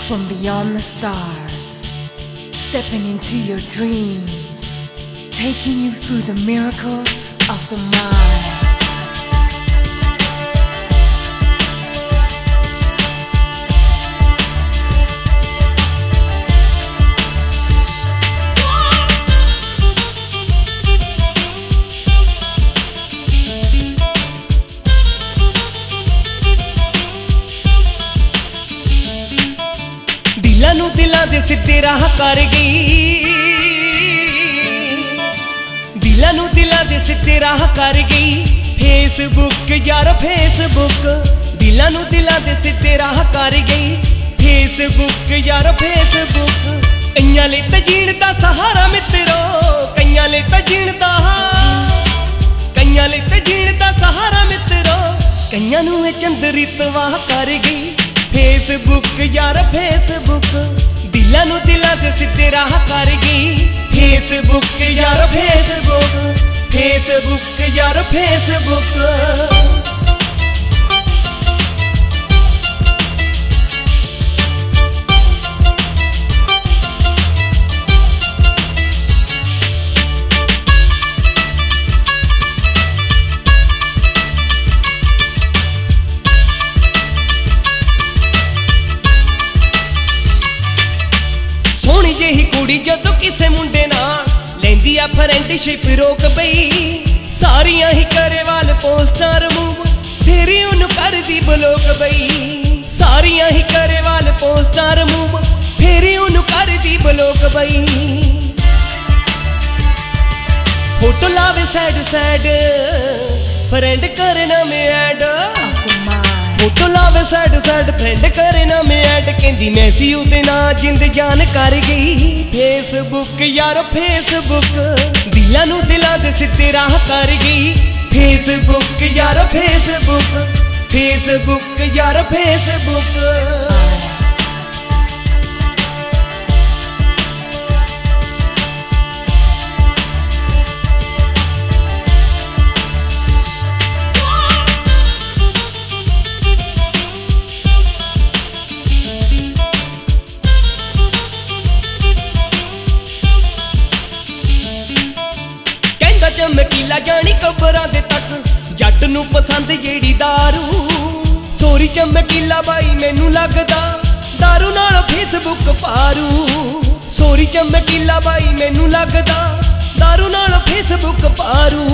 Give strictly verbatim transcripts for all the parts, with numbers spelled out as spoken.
from beyond the stars, stepping into your dreams, taking you through the miracles of the mind. दिलां नूं दिलां दे सिद्धे राह कर गई, दिलां नूं दिलां दे सिद्धे राह कर गई। फेसबुक यार फेसबुक, दिलां नूं दिलां दे सिद्धे राह कर गई। फेसबुक यार फेसबुक, कईयां लई तां जीण दा सहारा मित्रो, कईयां लई तां जीण दा, कईयां लई तां जीण दा सहारा मित्रो, कईयां नूं इह चंदरी तबाह कर गई। फेसबुक यार फेसबुक, दिलां नूं दिलां दे सिद्धे राह कर गई। फेसबुक यार फेसबुक, फेसबुक यार फेसबुक। सोहणी जेही कुड़ी जदों किसे मुंडे नाल लैंदी आ फ्रेंडशिप रोक पई, सारियां ही करे वाल पोस्टां रिमूव, फिर उन्हूं करदी ब्लॉक पई। सारियां ही करे वाल पोस्टां रिमूव, फिर उन्हूं करदी ब्लॉक पई। फोटो लावे सैड सैड, फ्रेंड करे ना में ऐड, फोटो लावे सैड सैड, फ्रेंड करे ना में ऐड। कहंदी मैसी उहदे नाल जिंद जान कर गई। फेसबुक यार फेसबुक, दिलां नूं दिलां दे सिद्धे राह कर गई। फेसबुक यार फेसबुक, फेसबुक यार फेसबुक। चमकीला जानी कबरां दे तक, जट नूं पसंद जेड़ी दारू। सोरी चमकीला बाई मैनू लगदा, दारू नाल फेसबुक पारू। सोरी चमकीला बाई मैनू लगदा, दारू नाल फेसबुक पारू।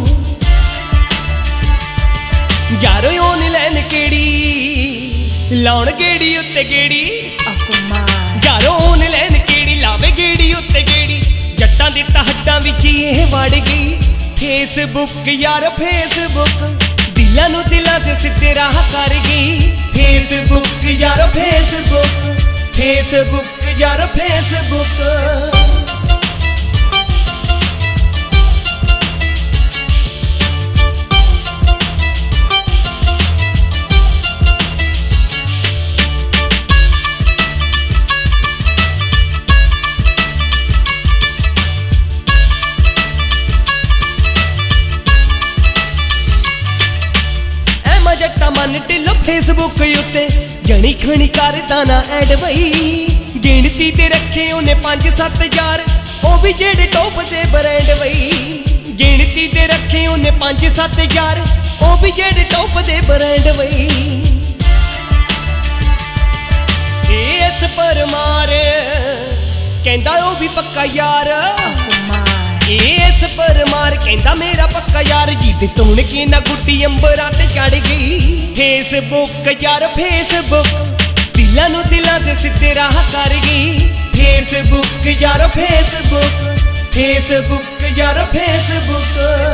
यारो ऑनलाइन केड़ी लाउण गेड़ी उत्ते गेड़ी, यारो ऑनलाइन केड़ी लावे गेड़ी उत्ते गेड़ी। जट्टां दे तहट्टां विच इह वड़ गई। फेसबुक यार फेसबुक, दिलां नूं दिलां दे सिद्धे राह कर गई। फेसबुक यार फेसबुक, फेसबुक यार फेसबुक। जट्टा मन ढिलो फेसबुक उत्ते, जनी खणी करदा ना ऐड बई। गिणती ते रखे उन्हें पंज सत्त हजार, ओ भी जेड़े टॉप दे ब्रांड बई। गिणती ते रखे उन्हें पंज सत्त हजार, ओ भी जेड़े टॉप दे ब्रांड बई। एस परमार कहंदा ओ भी पक्का यार, एस परमार कहंदा मेरा पक्का यार। जिद तोड़ के ना गुड्डी अंबरां ते चढ़ गई। फेसबुक यार फेसबुक, दिलां नूं दिलां दे सिद्धे राह कर गई। फेसबुक यार फेसबुक, फेसबुक यार फेसबुक।